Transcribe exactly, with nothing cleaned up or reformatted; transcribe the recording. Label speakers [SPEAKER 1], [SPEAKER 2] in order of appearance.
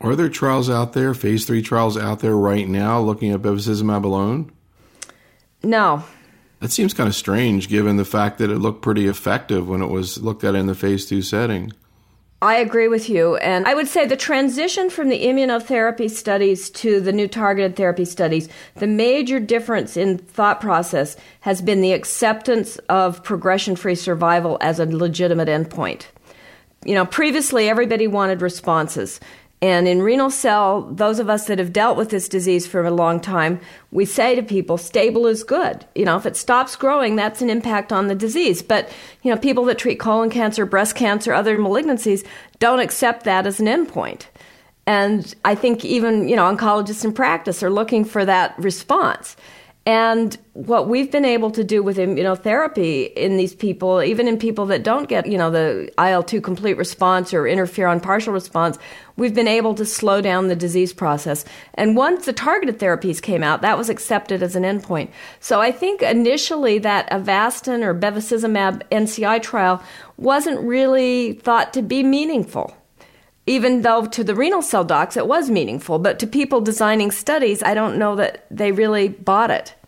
[SPEAKER 1] Are there trials out there, phase three trials out there right now looking at bevacizumab alone?
[SPEAKER 2] No.
[SPEAKER 1] That seems kind of strange given the fact that it looked pretty effective when it was looked at in the phase two setting.
[SPEAKER 2] I agree with you. And I would say the transition from the immunotherapy studies to the new targeted therapy studies, the major difference in thought process has been the acceptance of progression-free survival as a legitimate endpoint. You know, previously everybody wanted responses. And in renal cell, those of us that have dealt with this disease for a long time, we say to people, stable is good. You know, if it stops growing, that's an impact on the disease. But, you know, people that treat colon cancer, breast cancer, other malignancies don't accept that as an endpoint. And I think even, you know, oncologists in practice are looking for that response. And what we've been able to do with immunotherapy in these people, even in people that don't get, you know, the I L two complete response or interferon partial response, we've been able to slow down the disease process. And once the targeted therapies came out, that was accepted as an endpoint. So I think initially that Avastin or bevacizumab N C I trial wasn't really thought to be meaningful. Even though to the renal cell docs it was meaningful, but to people designing studies, I don't know that they really bought it.